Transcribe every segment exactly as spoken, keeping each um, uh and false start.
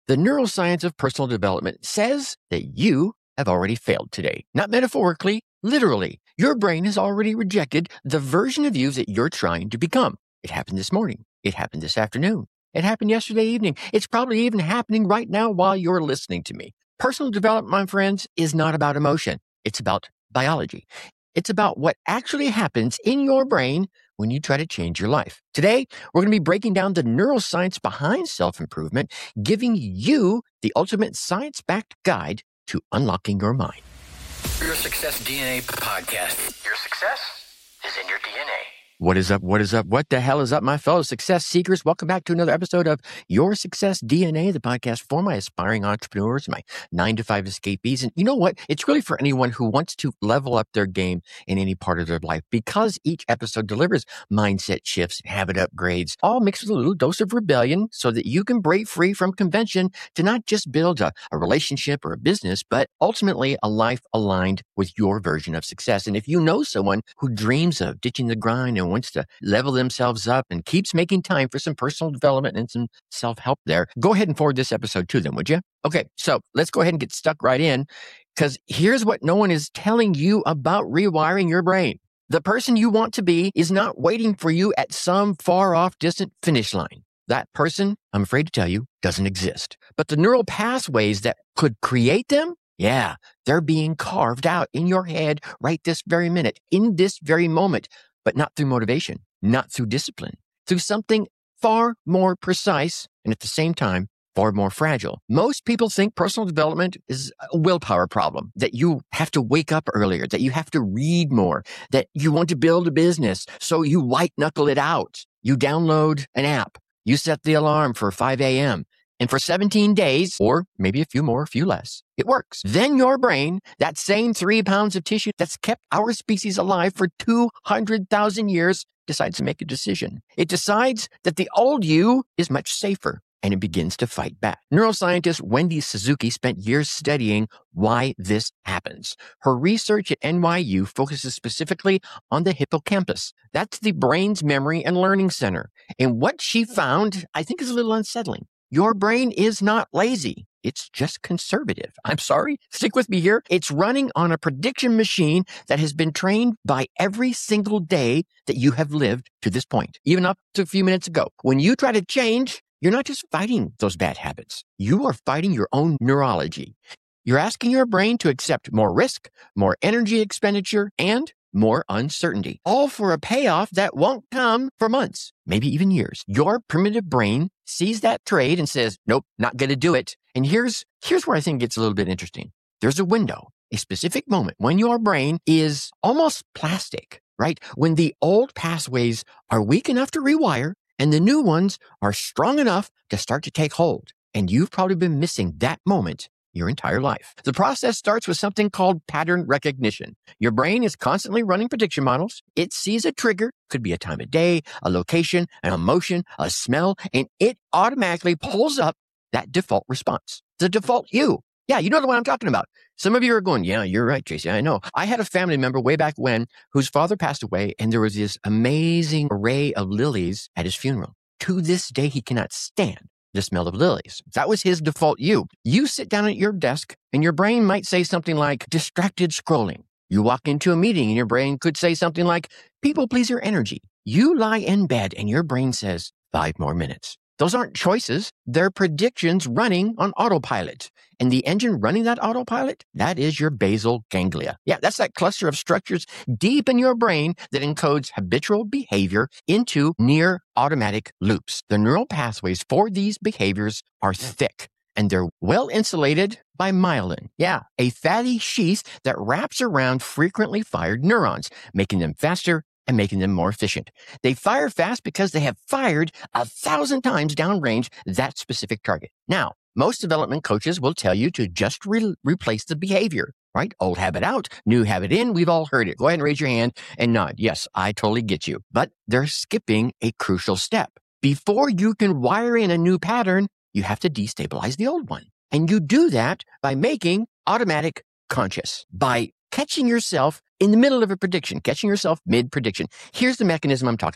The neuroscience of personal development says that you have already failed today. Not metaphorically, literally. Your brain has already rejected the version of you that you're trying to become. It happened this morning. It happened this afternoon. It happened yesterday evening. It's probably even happening right now while you're listening to me. Personal development, my friends, is not about emotion. It's about biology. It's about what actually happens in your brain when you try to change your life. Today, we're going to be breaking down the neuroscience behind self-improvement, giving you the ultimate science-backed guide to unlocking your mind. Your Success D N A podcast. Your success is in your D N A. What is up? What is up? What the hell is up, my fellow success seekers? Welcome back to another episode of Your Success D N A, the podcast for my aspiring entrepreneurs, my nine to five escapees. And you know what? It's really for anyone who wants to level up their game in any part of their life, because each episode delivers mindset shifts, habit upgrades, all mixed with a little dose of rebellion so that you can break free from convention to not just build a, a relationship or a business, but ultimately a life aligned with your version of success. And if you know someone who dreams of ditching the grind and wants to level themselves up and keeps making time for some personal development and some self-help there, go ahead and forward this episode to them, would you? Okay, so let's go ahead and get stuck right in, because here's what no one is telling you about rewiring your brain. The person you want to be is not waiting for you at some far-off distant finish line. That person, I'm afraid to tell you, doesn't exist. But the neural pathways that could create them, yeah, they're being carved out in your head right this very minute, in this very moment. But not through motivation, not through discipline, through something far more precise and at the same time, far more fragile. Most people think personal development is a willpower problem, that you have to wake up earlier, that you have to read more, that you want to build a business, so you white knuckle it out. You download an app, you set the alarm for five a.m., and for seventeen days, or maybe a few more, a few less, it works. Then your brain, that same three pounds of tissue that's kept our species alive for two hundred thousand years, decides to make a decision. It decides that the old you is much safer, and it begins to fight back. Neuroscientist Wendy Suzuki spent years studying why this happens. Her research at N Y U focuses specifically on the hippocampus. That's the brain's memory and learning center. And what she found, I think, is a little unsettling. Your brain is not lazy. It's just conservative. I'm sorry. Stick with me here. It's running on a prediction machine that has been trained by every single day that you have lived to this point, even up to a few minutes ago. When you try to change, you're not just fighting those bad habits. You are fighting your own neurology. You're asking your brain to accept more risk, more energy expenditure, and more uncertainty, all for a payoff that won't come for months, maybe even years. Your primitive brain sees that trade and says, nope, not going to do it. And here's, here's where I think it gets a little bit interesting. There's a window, a specific moment when your brain is almost plastic, right? When the old pathways are weak enough to rewire and the new ones are strong enough to start to take hold. And you've probably been missing that moment your entire life. The process starts with something called pattern recognition. Your brain is constantly running prediction models. It sees a trigger, could be a time of day, a location, an emotion, a smell, and it automatically pulls up that default response. The default you. Yeah, you know the one I'm talking about. Some of you are going, yeah, you're right, Tracy. I know. I had a family member way back when whose father passed away, and there was this amazing array of lilies at his funeral. To this day, he cannot stand the smell of lilies. That was his default you. You sit down at your desk and your brain might say something like distracted scrolling. You walk into a meeting and your brain could say something like people pleaser energy. You lie in bed and your brain says five more minutes. Those aren't choices. They're predictions running on autopilot. And the engine running that autopilot, that is your basal ganglia. Yeah, that's that cluster of structures deep in your brain that encodes habitual behavior into near automatic loops. The neural pathways for these behaviors are thick, and they're well insulated by myelin. Yeah, a fatty sheath that wraps around frequently fired neurons, making them faster and making them more efficient. They fire fast because they have fired a thousand times downrange that specific target. Now, most development coaches will tell you to just re- replace the behavior, right? Old habit out, new habit in. We've all heard it. Go ahead and raise your hand and nod. Yes, I totally get you. But they're skipping a crucial step. Before you can wire in a new pattern, you have to destabilize the old one. And you do that by making automatic conscious, by catching yourself in the middle of a prediction, catching yourself mid-prediction. Here's the mechanism I'm talking about.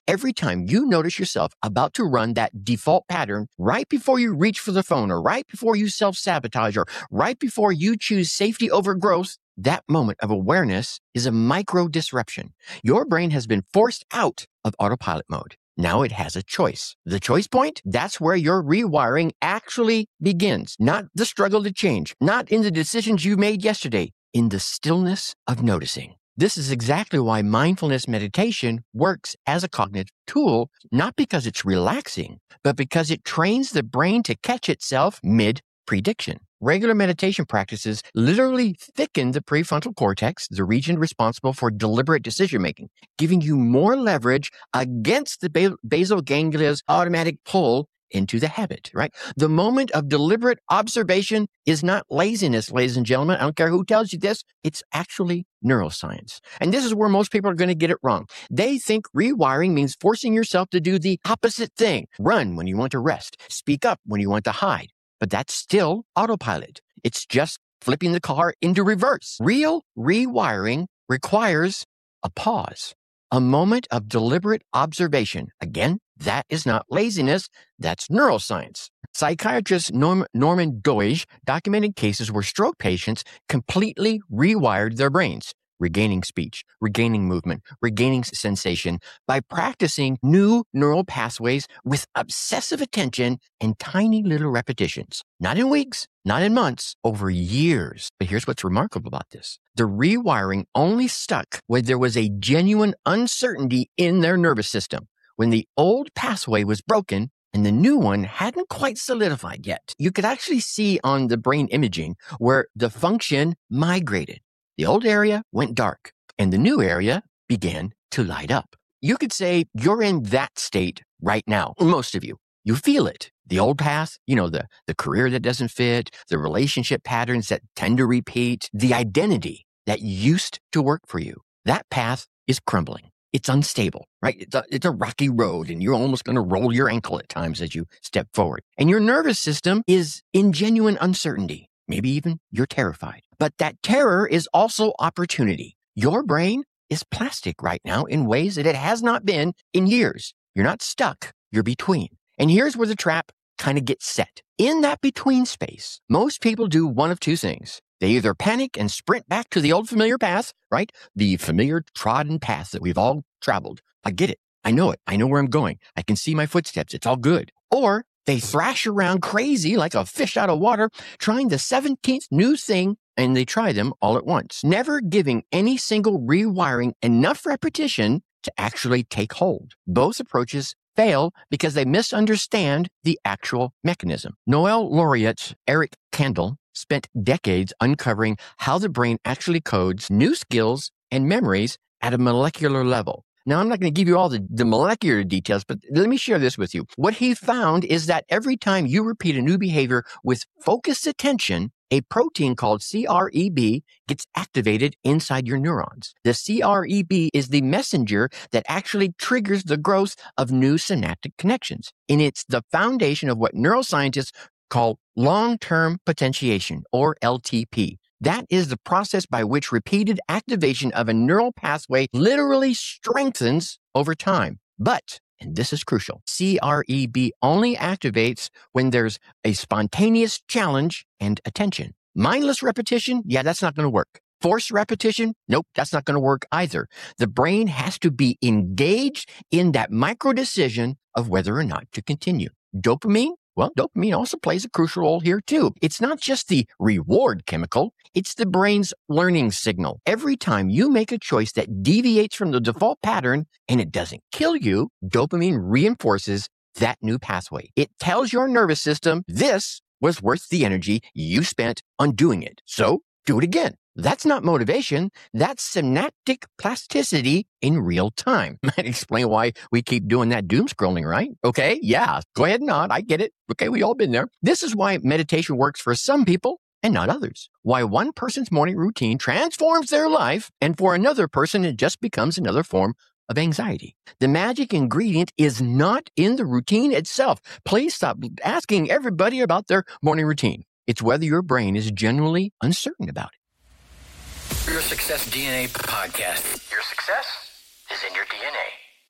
every time you notice yourself about to run that default pattern right before you reach for the phone or right before you self-sabotage or right before you choose safety over growth, that moment of awareness is a micro disruption. Your brain has been forced out of autopilot mode. Now it has a choice. The choice point, that's where your rewiring actually begins. Not the struggle to change, not in the decisions you made yesterday, in the stillness of noticing. This is exactly why mindfulness meditation works as a cognitive tool, not because it's relaxing, but because it trains the brain to catch itself mid-prediction. Regular meditation practices literally thicken the prefrontal cortex, the region responsible for deliberate decision-making, giving you more leverage against the basal ganglia's automatic pull into the habit, right? The moment of deliberate observation is not laziness, ladies and gentlemen. I don't care who tells you this. It's actually neuroscience. And this is where most people are going to get it wrong. They think rewiring means forcing yourself to do the opposite thing. Run when you want to rest. Speak up when you want to hide. But that's still autopilot. It's just flipping the car into reverse. Real rewiring requires a pause, a moment of deliberate observation. Again, that is not laziness, that's neuroscience. Psychiatrist Norm, Norman Doidge documented cases where stroke patients completely rewired their brains, regaining speech, regaining movement, regaining sensation by practicing new neural pathways with obsessive attention and tiny little repetitions. Not in weeks, not in months, over years. But here's what's remarkable about this. The rewiring only stuck when there was a genuine uncertainty in their nervous system, when the old pathway was broken and the new one hadn't quite solidified yet. You could actually see on the brain imaging where the function migrated. The old area went dark, and the new area began to light up. You could say you're in that state right now, most of you. You feel it. The old path, you know, the, the career that doesn't fit, the relationship patterns that tend to repeat, the identity that used to work for you. That path is crumbling. It's unstable, right? It's a, it's a rocky road, and you're almost going to roll your ankle at times as you step forward. And your nervous system is in genuine uncertainty. Maybe even you're terrified. But that terror is also opportunity. Your brain is plastic right now in ways that it has not been in years. You're not stuck, you're between. And here's where the trap kind of gets set. In that between space, most people do one of two things. They either panic and sprint back to the old familiar path, right? The familiar trodden path that we've all traveled. I get it. I know it. I know where I'm going. I can see my footsteps. It's all good. Or they thrash around crazy like a fish out of water, trying the seventeenth new thing, and they try them all at once, never giving any single rewiring enough repetition to actually take hold. Both approaches fail because they misunderstand the actual mechanism. Nobel laureate Eric Kandel spent decades uncovering how the brain actually codes new skills and memories at a molecular level. Now, I'm not going to give you all the, the molecular details, but let me share this with you. What he found is that every time you repeat a new behavior with focused attention, a protein called C R E B gets activated inside your neurons. The C R E B is the messenger that actually triggers the growth of new synaptic connections. And it's the foundation of what neuroscientists call long-term potentiation, or L T P. That is the process by which repeated activation of a neural pathway literally strengthens over time. But, and this is crucial, C R E B only activates when there's a spontaneous challenge and attention. Mindless repetition, yeah, that's not going to work. Forced repetition, nope, that's not going to work either. The brain has to be engaged in that micro decision of whether or not to continue. Dopamine? Well, dopamine also plays a crucial role here too. It's not just the reward chemical, it's the brain's learning signal. Every time you make a choice that deviates from the default pattern and it doesn't kill you, dopamine reinforces that new pathway. It tells your nervous system this was worth the energy you spent on doing it. So do it again. That's not motivation. That's synaptic plasticity in real time. Might explain why we keep doing that doom scrolling, right? Okay, yeah, go ahead and nod. I get it. Okay, we all been there. This is why meditation works for some people and not others. Why one person's morning routine transforms their life, and for another person, it just becomes another form of anxiety. The magic ingredient is not in the routine itself. Please stop asking everybody about their morning routine. It's whether your brain is genuinely uncertain about it. Your Success D N A podcast. Your success is in your D N A.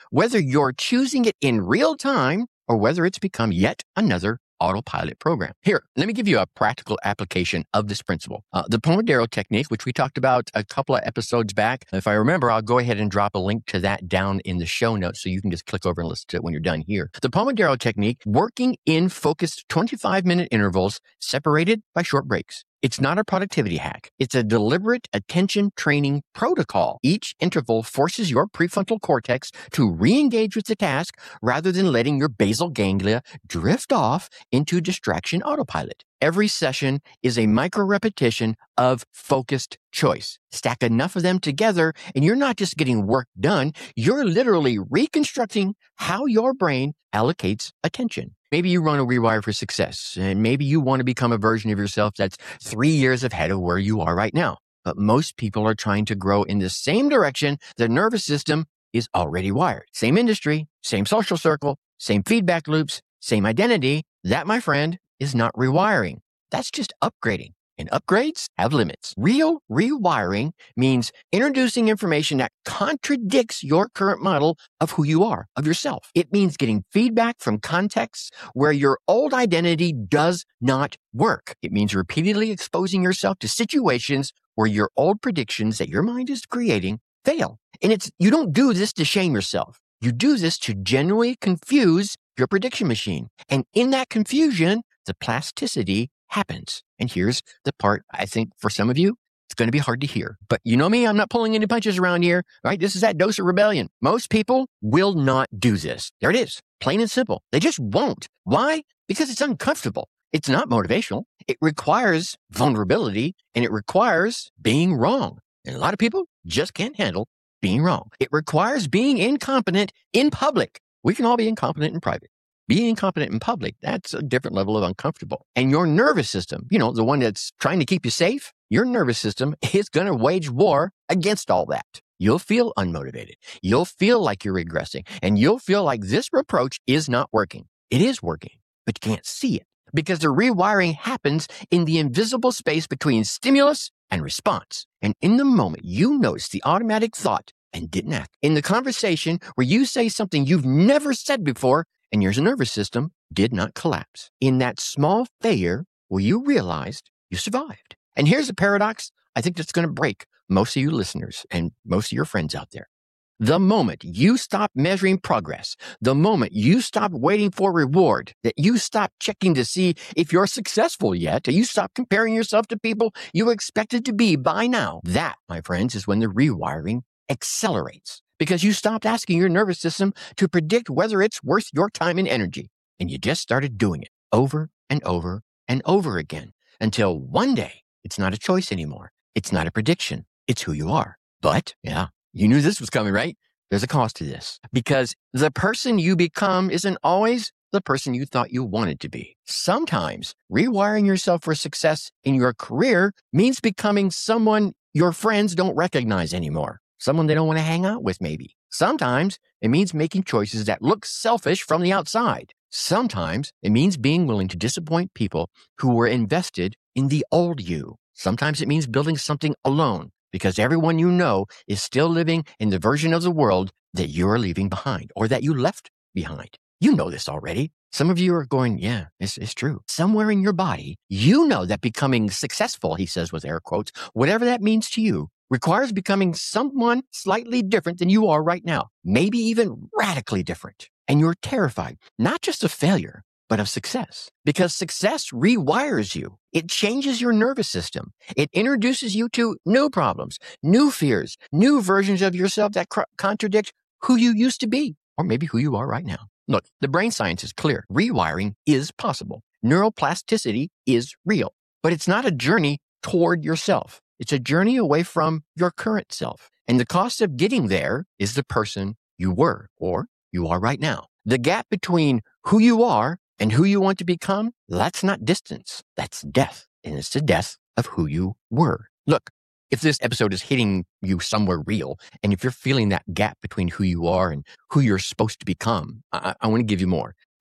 whether you're choosing it in real time or whether it's become yet another autopilot program. Here, let me give you a practical application of this principle. Uh, the Pomodoro technique, which we talked about a couple of episodes back. If I remember, I'll go ahead and drop a link to that down in the show notes so you can just click over and listen to it when you're done here. The Pomodoro technique, working in focused twenty-five minute intervals separated by short breaks. It's not a productivity hack. It's a deliberate attention training protocol. Each interval forces your prefrontal cortex to re-engage with the task rather than letting your basal ganglia drift off into distraction autopilot. Every session is a micro repetition of focused choice. Stack enough of them together and you're not just getting work done, you're literally reconstructing how your brain allocates attention. Maybe you run a Rewire for Success, and maybe you want to become a version of yourself that's three years ahead of where you are right now. But most people are trying to grow in the same direction the nervous system is already wired. Same industry, same social circle, same feedback loops, same identity. That, my friend, is not rewiring. That's just upgrading. And upgrades have limits. Real rewiring means introducing information that contradicts your current model of who you are, of yourself. It means getting feedback from contexts where your old identity does not work. It means repeatedly exposing yourself to situations where your old predictions that your mind is creating fail. And it's you don't do this to shame yourself. You do this to genuinely confuse your prediction machine. And in that confusion, the plasticity happens. And here's the part I think for some of you, it's going to be hard to hear. But you know me, I'm not pulling any punches around here, right? This is that dose of rebellion. Most people will not do this. There it is. Plain and simple. They just won't. Why? Because it's uncomfortable. It's not motivational. It requires vulnerability and it requires being wrong. And a lot of people just can't handle being wrong. It requires being incompetent in public. We can all be incompetent in private. Being incompetent in public, that's a different level of uncomfortable. And your nervous system, you know, the one that's trying to keep you safe, your nervous system is going to wage war against all that. You'll feel unmotivated. You'll feel like you're regressing. And you'll feel like this approach is not working. It is working, but you can't see it because the rewiring happens in the invisible space between stimulus and response. And in the moment you notice the automatic thought and didn't act, in the conversation where you say something you've never said before, and your nervous system did not collapse. In that small failure where you realized you survived. And here's a paradox I think that's going to break most of you listeners and most of your friends out there. The moment you stop measuring progress, the moment you stop waiting for reward, that you stop checking to see if you're successful yet, that you stop comparing yourself to people you expected to be by now, that, my friends, is when the rewiring accelerates. Because you stopped asking your nervous system to predict whether it's worth your time and energy. And you just started doing it over and over and over again until one day it's not a choice anymore. It's not a prediction. It's who you are. But yeah, you knew this was coming, right? There's a cost to this because the person you become isn't always the person you thought you wanted to be. Sometimes rewiring yourself for success in your career means becoming someone your friends don't recognize anymore. Someone they don't want to hang out with, maybe. Sometimes it means making choices that look selfish from the outside. Sometimes it means being willing to disappoint people who were invested in the old you. Sometimes it means building something alone because everyone you know is still living in the version of the world that you're leaving behind or that you left behind. You know this already. Some of you are going, yeah, it's, it's true. Somewhere in your body, you know that becoming successful, he says with air quotes, whatever that means to you, requires becoming someone slightly different than you are right now, maybe even radically different. And you're terrified, not just of failure, but of success. Because success rewires you. It changes your nervous system. It introduces you to new problems, new fears, new versions of yourself that cr- contradict who you used to be, or maybe who you are right now. Look, the brain science is clear. Rewiring is possible. Neuroplasticity is real, but it's not a journey toward yourself. It's a journey away from your current self. And the cost of getting there is the person you were or you are right now. The gap between who you are and who you want to become, that's not distance. That's death. And it's the death of who you were. Look, if this episode is hitting you somewhere real, and if you're feeling that gap between who you are and who you're supposed to become, I, I want to give you more.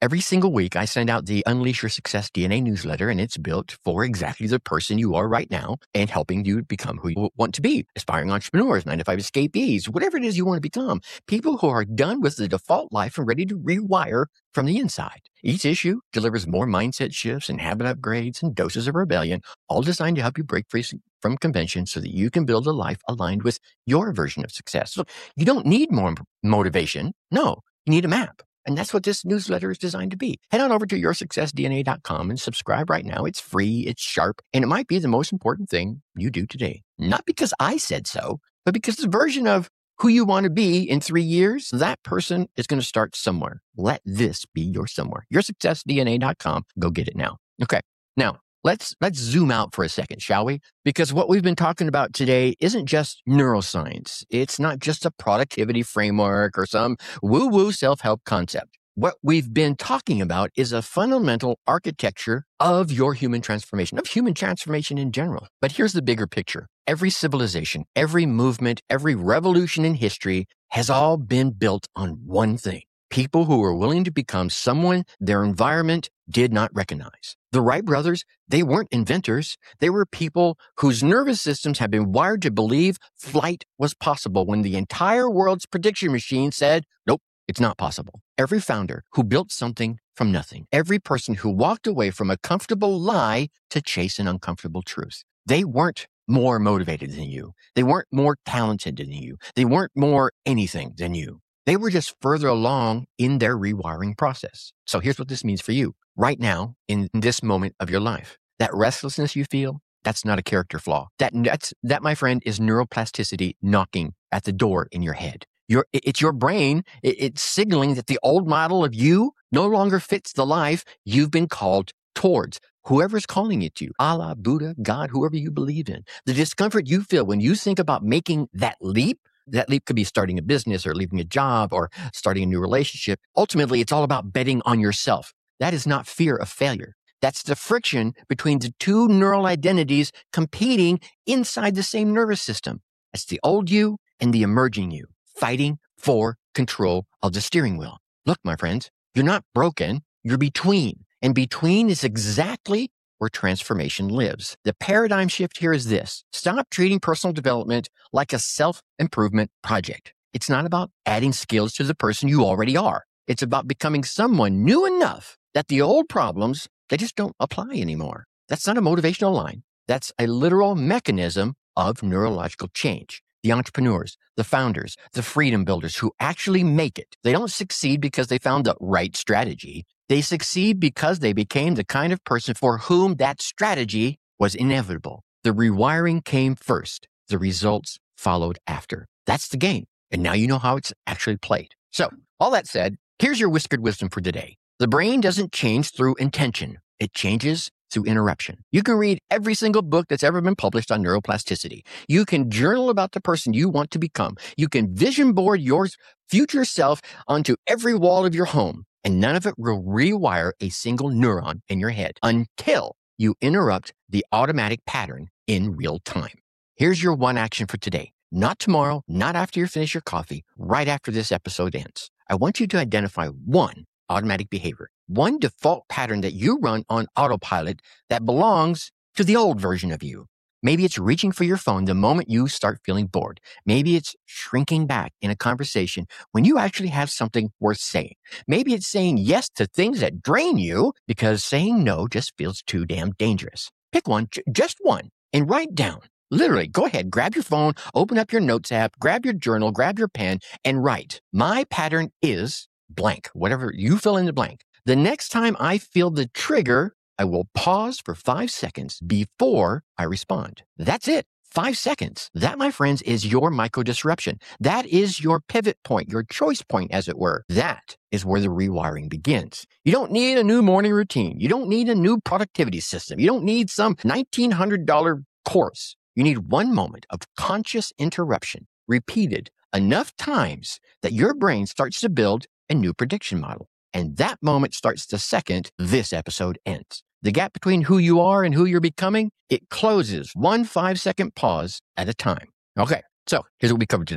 Every single week, I send out the Unleash Your Success D N A newsletter, and it's built for exactly the person you are right now and helping you become who you want to be. Aspiring entrepreneurs, nine to five escapees, whatever it is you want to become. People who are done with the default life and ready to rewire from the inside. Each issue delivers more mindset shifts and habit upgrades and doses of rebellion, all designed to help you break free from convention so that you can build a life aligned with your version of success. So you don't need more motivation. No, you need a map. And that's what this newsletter is designed to be. Head on over to your success D N A dot com and subscribe right now. It's free, it's sharp, and it might be the most important thing you do today. Not because I said so, but because the version of who you want to be in three years, that person is going to start somewhere. Let this be your somewhere. your success D N A dot com. Go get it now. Okay. Now, let's let's zoom out for a second, shall we? Because what we've been talking about today isn't just neuroscience. It's not just a productivity framework or some woo-woo self-help concept. What we've been talking about is a fundamental architecture of your human transformation, of human transformation in general. But here's the bigger picture. Every civilization, every movement, every revolution in history has all been built on one thing. People who were willing to become someone their environment did not recognize. The Wright brothers, they weren't inventors. They were people whose nervous systems had been wired to believe flight was possible when the entire world's prediction machine said, nope, it's not possible. Every founder who built something from nothing, every person who walked away from a comfortable lie to chase an uncomfortable truth, they weren't more motivated than you. They weren't more talented than you. They weren't more anything than you. They were just further along in their rewiring process. So here's what this means for you right now in this moment of your life. That restlessness you feel, that's not a character flaw. That, that's, that, my friend, is neuroplasticity knocking at the door in your head. Your, it's your brain. It, it's signaling that the old model of you no longer fits the life you've been called towards. Whoever's calling it to you, Allah, Buddha, God, whoever you believe in. The discomfort you feel when you think about making that leap, that leap could be starting a business or leaving a job or starting a new relationship. Ultimately, it's all about betting on yourself. That is not fear of failure. That's the friction between the two neural identities competing inside the same nervous system. That's the old you and the emerging you, fighting for control of the steering wheel. Look, my friends, you're not broken. You're between. And between is exactly where transformation lives. The paradigm shift here is this. Stop treating personal development like a self-improvement project. It's not about adding skills to the person you already are. It's about becoming someone new enough that the old problems, they just don't apply anymore. That's not a motivational line. That's a literal mechanism of neurological change. The entrepreneurs, the founders, the freedom builders who actually make it, they don't succeed because they found the right strategy. They succeed because they became the kind of person for whom that strategy was inevitable. The rewiring came first. The results followed after. That's the game. And now you know how it's actually played. So, all that said, here's your whiskered wisdom for today. The brain doesn't change through intention. It changes through interruption. You can read every single book that's ever been published on neuroplasticity. You can journal about the person you want to become. You can vision board your future self onto every wall of your home. And none of it will rewire a single neuron in your head until you interrupt the automatic pattern in real time. Here's your one action for today. Not tomorrow, not after you finish your coffee, right after this episode ends. I want you to identify one automatic behavior, one default pattern that you run on autopilot that belongs to the old version of you. Maybe it's reaching for your phone the moment you start feeling bored. Maybe it's shrinking back in a conversation when you actually have something worth saying. Maybe it's saying yes to things that drain you because saying no just feels too damn dangerous. Pick one, j- just one, and write down. Literally, go ahead, grab your phone, open up your notes app, grab your journal, grab your pen, and write. My pattern is blank, whatever you fill in the blank. The next time I feel the trigger, I will pause for five seconds before I respond. That's it. Five seconds. That, my friends, is your micro-disruption. That is your pivot point, your choice point, as it were. That is where the rewiring begins. You don't need a new morning routine. You don't need a new productivity system. You don't need some nineteen hundred dollars course. You need one moment of conscious interruption, repeated enough times that your brain starts to build a new prediction model. And that moment starts the second this episode ends. The gap between who you are and who you're becoming, it closes one five-second pause at a time. Okay, so here's what we covered today.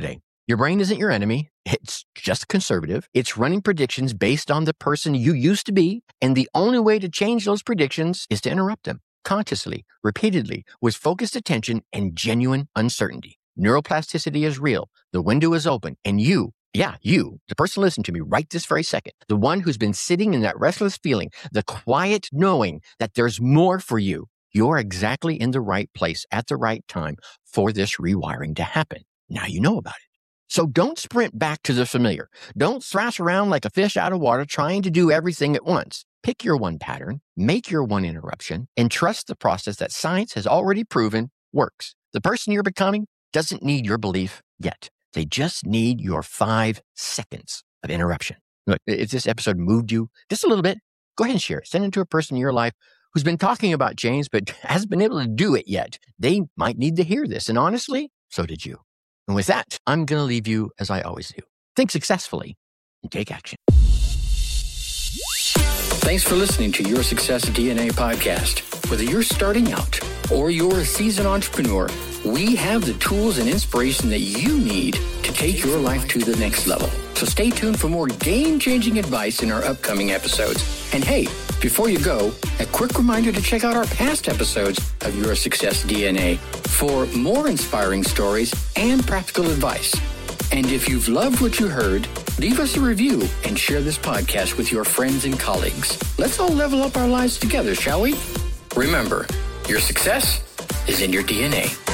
Your brain isn't your enemy. It's just conservative. It's running predictions based on the person you used to be. And the only way to change those predictions is to interrupt them consciously, repeatedly, with focused attention and genuine uncertainty. Neuroplasticity is real. The window is open. And you, yeah, you, the person listening to me right this very second, the one who's been sitting in that restless feeling, the quiet knowing that there's more for you, you're exactly in the right place at the right time for this rewiring to happen. Now you know about it. So don't sprint back to the familiar. Don't thrash around like a fish out of water trying to do everything at once. Pick your one pattern, make your one interruption, and trust the process that science has already proven works. The person you're becoming doesn't need your belief yet. They just need your five seconds of interruption. Look, if this episode moved you just a little bit, go ahead and share it. Send it to a person in your life who's been talking about change but hasn't been able to do it yet. They might need to hear this. And honestly, so did you. And with that, I'm going to leave you as I always do. Think successfully and take action. Thanks for listening to Your Success D N A podcast. Whether you're starting out or you're a seasoned entrepreneur, we have the tools and inspiration that you need to take your life to the next level. So stay tuned for more game-changing advice in our upcoming episodes. And hey, before you go, a quick reminder to check out our past episodes of Your Success D N A for more inspiring stories and practical advice. And if you've loved what you heard, leave us a review and share this podcast with your friends and colleagues. Let's all level up our lives together, shall we? Remember, your success is in your D N A.